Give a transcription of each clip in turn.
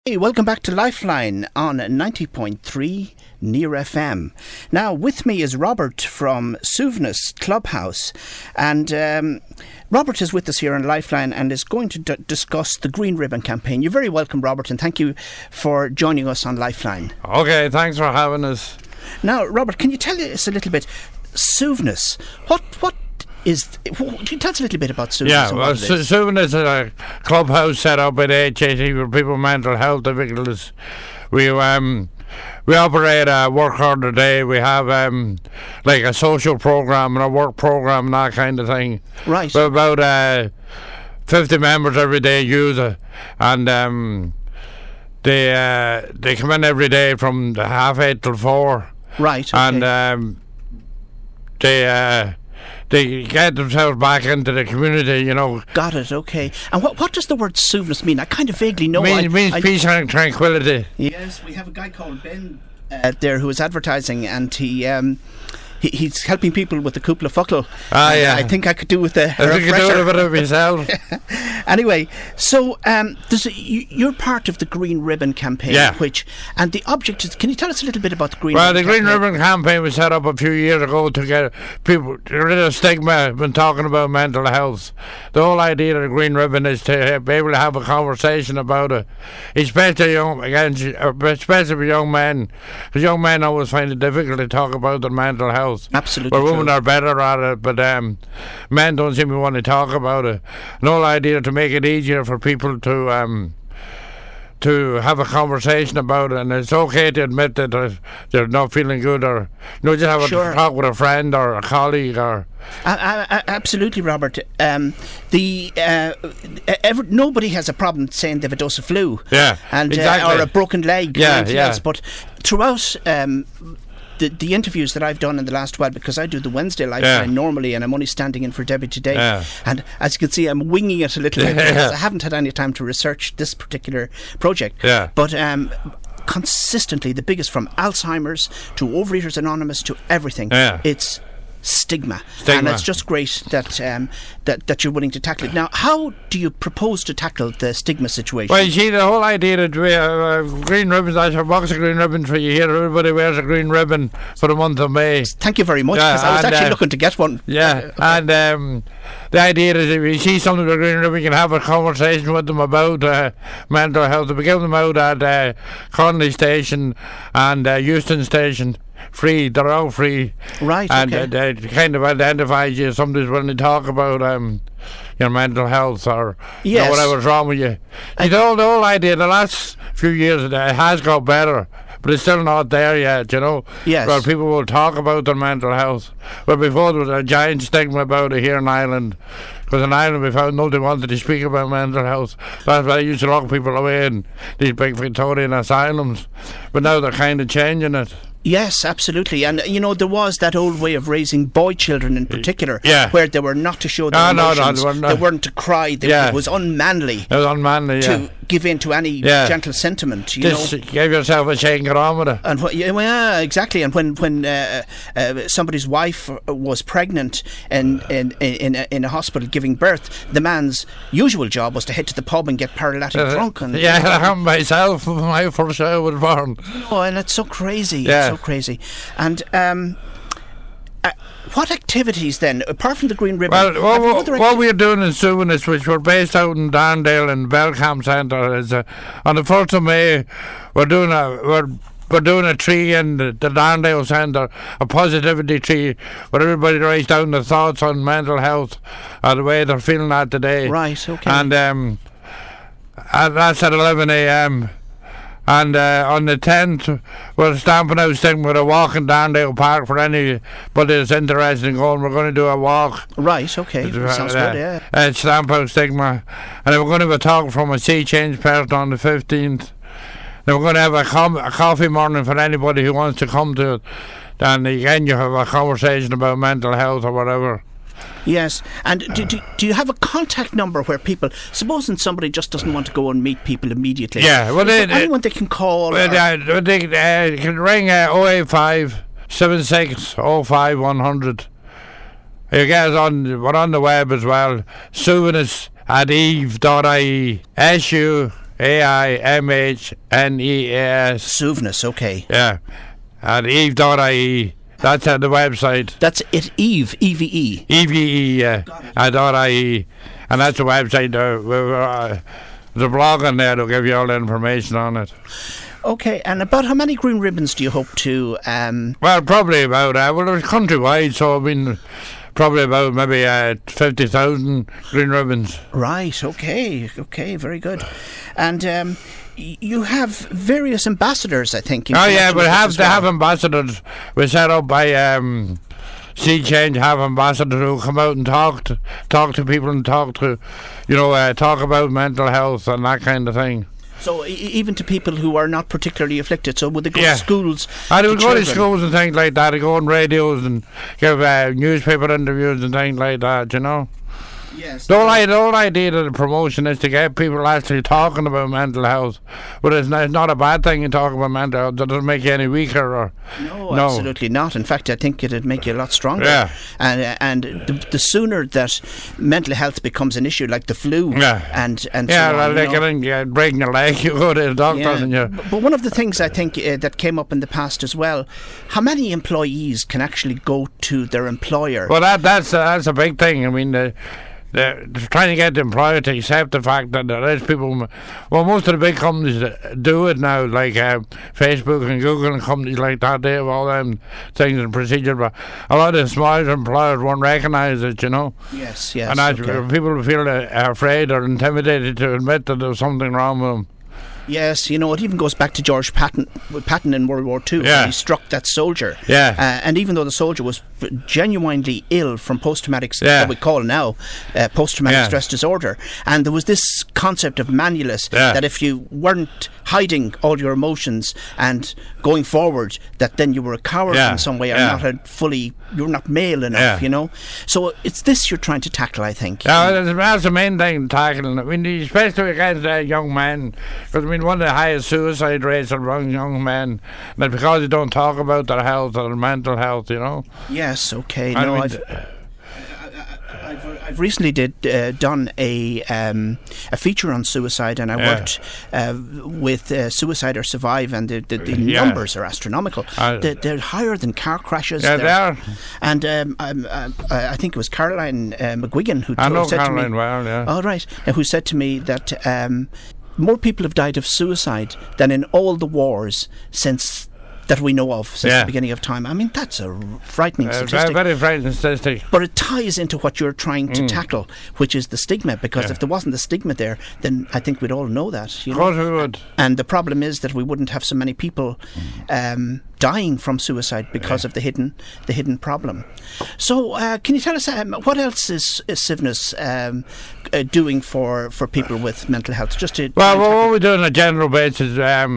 Hey, welcome back to Lifeline on 90.3 Near FM. Now, with me is Robert from Suvenus Clubhouse. And Robert is with us here on Lifeline and is going to discuss the Green Ribbon campaign. You're very welcome, Robert, and thank you for joining us on Lifeline. Okay, thanks for having us. Now, Robert, can you tell us a little bit, Suvenus, can you tell us a little bit about Suvenus? Yeah, well, Suvenus is a clubhouse set up at HAT for people with mental health difficulties. We operate a work hard a day. We have like a social program and a work program and that kind of thing. Right. We're about 50 members every day use it, and they come in every day from 8:30 till 4. Right. Okay. And they get themselves back into the community, you know. Got it, okay. And what does the word Suvenus mean? I kind of vaguely know. It means peace and tranquility. Yes, we have a guy called Ben there who is advertising, and he's helping people with the Cúpla Focal. Yeah. I think I could do with a refresher. I think you could do a bit of myself. Anyway, so you're part of the Green Ribbon campaign, yeah. And the object is, can you tell us a little bit about the Green Ribbon campaign? Well, the Green Ribbon campaign was set up a few years ago to get people rid of stigma when talking about mental health. The whole idea of the Green Ribbon is to be able to have a conversation about it, especially with young men, because young men always find it difficult to talk about their mental health. Absolutely. Where women are better at it, but men don't seem to want to talk about it. The whole idea to make it easier for people to have a conversation about it, and it's okay to admit that they're not feeling good, or just have a talk with a friend or a colleague, or. Absolutely, Robert. Nobody has a problem saying they have a dose of flu. Yeah, and exactly. Or a broken leg. Yeah, or anything yeah. else. But throughout. The interviews that I've done in the last while, because I do the Wednesday Lifeline normally, and I'm only standing in for Debbie today, and as you can see, I'm winging it a little bit because I haven't had any time to research this particular project. Yeah. But consistently, the biggest, from Alzheimer's to Overeaters Anonymous to everything, it's stigma, and it's just great that you're willing to tackle it. Now, how do you propose to tackle the stigma situation? Well, you see, the whole idea that green ribbons, I have a box of green ribbons for you here. Everybody wears a green ribbon for the month of May. Thank you very much, because I was actually looking to get one. Yeah, and the idea is if you see something with a green ribbon, you can have a conversation with them about mental health. We give them out at Connolly Station and Euston Station. Free, they're all free. Right, and okay. They kind of identifies you. Somebody's willing to talk about your mental health or whatever's wrong with you. The whole idea, the last few years, it has got better, but it's still not there yet, you know. Yes. Where people will talk about their mental health. But before, there was a giant stigma about it here in Ireland. Because in Ireland, we found nobody wanted to speak about mental health. That's why they used to lock people away in these big Victorian asylums. But now they're kind of changing it. Yes, absolutely. And, there was that old way of raising boy children in particular, where they were not to show their emotions. They weren't to cry. It was unmanly. It was unmanly, to give in to any gentle sentiment. Just give yourself a shake and get on with it. And exactly. And when somebody's wife was pregnant and in a hospital giving birth, the man's usual job was to head to the pub and get paralytic drunk. And, myself, my first child was born. And it's so crazy. Yeah. So crazy. And what activities then, apart from the Green Ribbon? Well, what we're doing in Suvenus, which we're based out in Darndale in Belcamp Centre, is on the 1st of May we're doing a tree in the Darndale Centre, a positivity tree, where everybody writes down their thoughts on mental health or the way they're feeling that today. Right, okay. And that's at 11 a.m. And on the 10th, we're stamping out stigma with a walk in Darndale Park for anybody that's interested in going. We're going to do a walk. Right, okay. Sounds good, yeah. Stamp out stigma. And then we're going to have a talk from a sea change person on the 15th. Then we're going to have a coffee morning for anybody who wants to come to it. And again, you have a conversation about mental health or whatever. Yes, and do you have a contact number where people, supposing somebody just doesn't want to go and meet people immediately? Yeah, well, anyone they can call? They can ring 085 76 05 100. You get us we're on the web as well. Suvenus at eve.ie. AIMHNEAS. Suvness, okay. Yeah. At eve.ie. That's at the website. That's it, Eve, EVE. EVE, yeah. At .ie. And that's the website. The blog on there will give you all the information on it. Okay, and about how many green ribbons do you hope to... Well, probably about... well, it's countrywide, so I mean... Probably about maybe 50,000 green ribbons. Right, okay, very good. And you have various ambassadors, I think. Oh yeah, we have to have ambassadors. We set up by Sea Change, have ambassadors who come out and talk to people and talk about mental health and that kind of thing. So even to people who are not particularly afflicted. So would they go to schools? They would go to schools and things like that. They go on radios and give newspaper interviews and things like that. You know. Yes. The whole idea of the promotion is to get people actually talking about mental health. But it's not a bad thing to talk about mental health. That doesn't make you any weaker. No, absolutely not. In fact, I think it'd make you a lot stronger. Yeah. And the sooner that mental health becomes an issue, like the flu, and so on, breaking a leg, you go to the doctor. Yeah. But one of the things I think that came up in the past as well, how many employees can actually go to their employer? Well, that's a big thing. I mean, they're trying to get the employer to accept the fact that there is people. Well, most of the big companies do it now, like Facebook and Google and companies like that. They have all them things and procedures, but a lot of the smaller employers won't recognise it. You know. Yes. And people feel afraid or intimidated to admit that there's something wrong with them. Yes, it even goes back to George Patton in World War II when he struck that soldier. Yeah. And even though the soldier was genuinely ill from post-traumatic, what we call now post-traumatic stress disorder, and there was this concept of manulus, that if you weren't hiding all your emotions and going forward, that then you were a coward in some way, or you're not male enough, So it's this you're trying to tackle, I think. Yeah, that's the main thing, tackling. I mean, especially against young men, because one of the highest suicide rates among young men, that because they don't talk about their health or their mental health, Yes, okay. I've recently done a feature on suicide, and I worked with Suicide or Survive, and the numbers are astronomical. They're higher than car crashes. Yeah, they are. And I think it was Caroline McGuigan who said to me... Caroline well, yeah. Oh, right. Who said to me that more people have died of suicide than in all the wars that we know of since the beginning of time. I mean, that's a frightening statistic. Very frightening statistic. But it ties into what you're trying to tackle, which is the stigma, because if there wasn't the stigma there, then I think we'd all know that. Of course we would. And the problem is that we wouldn't have so many people dying from suicide because of the hidden problem. So can you tell us what else is Suvness doing for people with mental health? What we do on a general basis,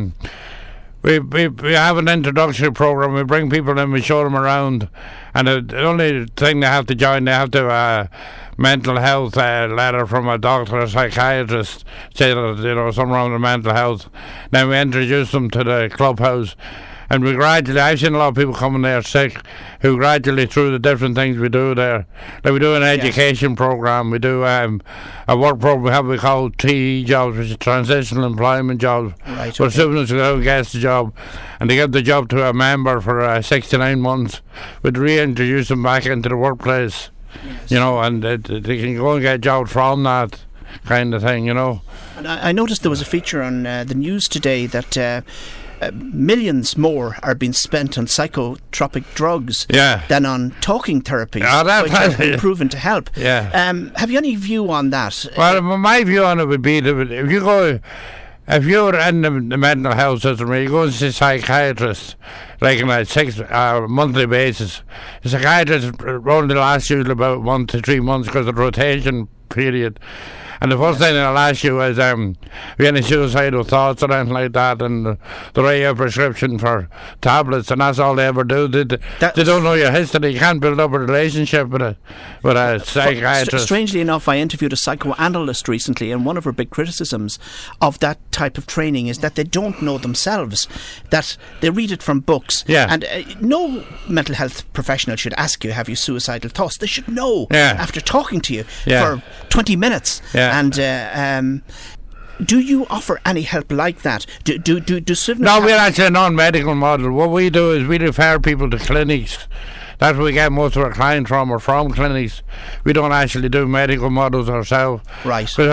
we have an introductory program. We bring people in, we show them around, and the only thing they have to join, they have to mental health letter from a doctor or psychiatrist, say that something wrong with mental health. Then we introduce them to the clubhouse. And we gradually, I've seen a lot of people coming there sick, who gradually, through the different things we do there, like we do an education program, we do a work program we call TE jobs, which is transitional employment jobs, where students go and get the job, and they give the job to a member for 6 to 9 months. We'd reintroduce them back into the workplace, and they can go and get jobs from that kind of thing, And I noticed there was a feature on the news today that millions more are being spent on psychotropic drugs than on talking therapies, which have been proven to help. Have you any view on that? Well, my view on it would be that if you're in the mental health system, you go and see a psychiatrist, like on a 6 monthly basis. The psychiatrist only lasts usually about 1 to 3 months because of the rotation period. And the first thing they'll ask you is, have you any suicidal thoughts or anything like that? And they write you a prescription for tablets, and that's all they ever do. They don't know your history. You can't build up a relationship with a psychiatrist. Strangely enough, I interviewed a psychoanalyst recently, and one of her big criticisms of that type of training is that they don't know themselves, that they read it from books. And no mental health professional should ask you, have you suicidal thoughts? They should know after talking to you for 20 minutes. And do you offer any help like that? Do Suvnas? No, we're actually a non-medical model. What we do is we refer people to clinics. That's where we get most of our clients from, or from clinics. We don't actually do medical models ourselves. Right. But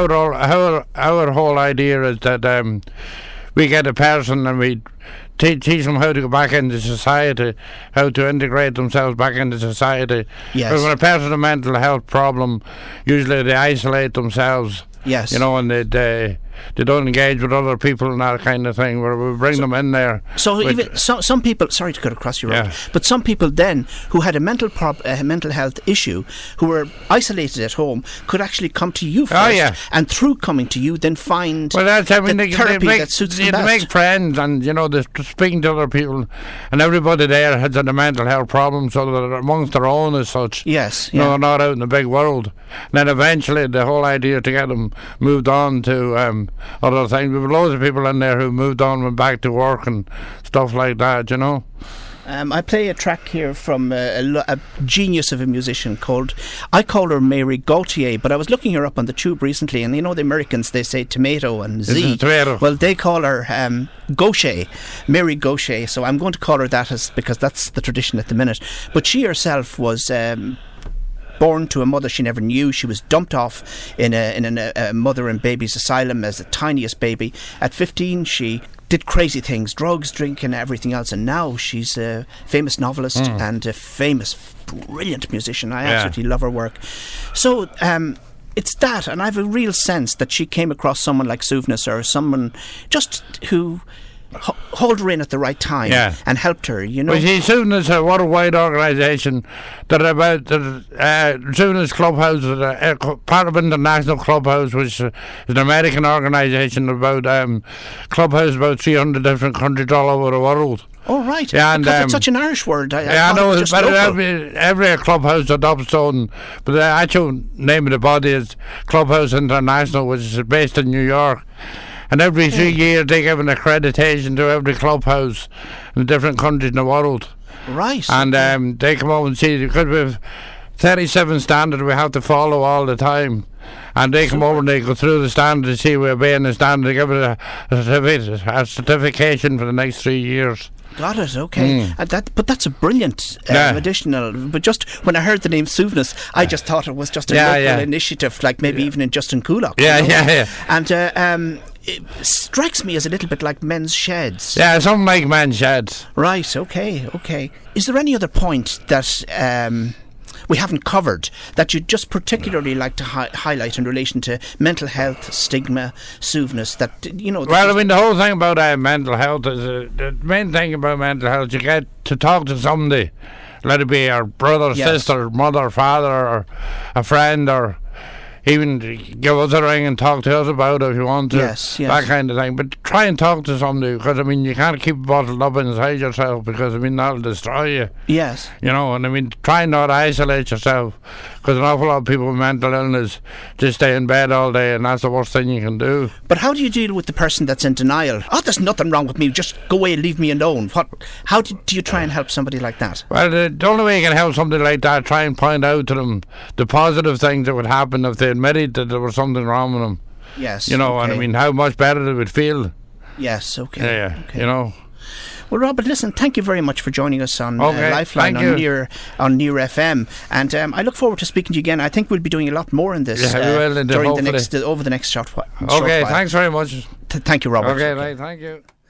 our whole idea is that we get a person and we teach them how to go back into society, how to integrate themselves back into society. Yes. Because when a person has a mental health problem, usually they isolate themselves. Yes. You know, and they don't engage with other people and that kind of thing, where we bring them in there. So even some people, sorry to cut across your road, but some people then who had a mental health issue, who were isolated at home, could actually come to you first, and through coming to you, then find the therapy that suits them best. They make friends, and you know, they're speaking to other people, and everybody there has a mental health problem, so they're amongst their own as such. Yes, you know, they're not out in the big world. And then eventually, the whole idea to get them moved on to other things. We've loads of people in there who moved on, went back to work and stuff like that, you know. I play a track here from a genius of a musician I call her Mary Gauthier, but I was looking her up on the tube recently, and you know the Americans, they say tomato and Z. Well, they call her Gauthier, Mary Gauthier, so I'm going to call her that because that's the tradition at the minute. But she herself was born to a mother she never knew. She was dumped off in a mother and baby's asylum as the tiniest baby. At 15, she did crazy things, drugs, drinking, everything else, and now she's a famous novelist and a famous, brilliant musician. I absolutely love her work. So it's that, and I have a real sense that she came across someone like Suvnas, or someone just who hold her in at the right time and helped her, you know. Well, see, Suvnas is a worldwide organisation that Suvnas Clubhouse is part of International Clubhouse, which is an American organisation about Clubhouse, about 300 different countries all over the world. Oh, right. Yeah, and it's such an Irish word. I know, but every clubhouse adopts its own. But the actual name of the body is Clubhouse International, which is based in New York. And every 3 years they give an accreditation to every clubhouse in different countries in the world. Right. And they come over and see, because we have 37 standards we have to follow all the time. And they come over and they go through the standard to see we're obeying the standard. They give it a certification for the next 3 years. Got it, okay. But that's a brilliant additional. But just when I heard the name Suvnas, I just thought it was just a local initiative, like maybe even in Justin Coolock. And it strikes me as a little bit like Men's Sheds. Yeah, something like Men's Sheds. Right, okay. Is there any other point that we haven't covered that you'd just particularly like to highlight in relation to mental health, stigma, Suvnas, that, you know... Well, I mean, the whole thing about mental health is the main thing about mental health, you get to talk to somebody, let it be your brother, sister, mother, father, or a friend, or even give us a ring and talk to us about it if you want to. Yes. That kind of thing. But try and talk to somebody, because, I mean, you can't keep it bottled up inside yourself, because, I mean, that'll destroy you. Yes. You know, and I mean, try not to isolate yourself, because an awful lot of people with mental illness just stay in bed all day, and that's the worst thing you can do. But how do you deal with the person that's in denial? Oh, there's nothing wrong with me, just go away and leave me alone. How do you try and help somebody like that? Well, the only way you can help somebody like that, try and point out to them the positive things that would happen if they admitted that there was something wrong with them. Yes. You know, and I mean, how much better they would feel. Yes, okay. You know. Well, Robert, listen, thank you very much for joining us on Lifeline on Near FM, and I look forward to speaking to you again. I think we'll be doing a lot more in this over the next short while. Okay, thanks very much. Thank you, Robert. Okay, right, thank you.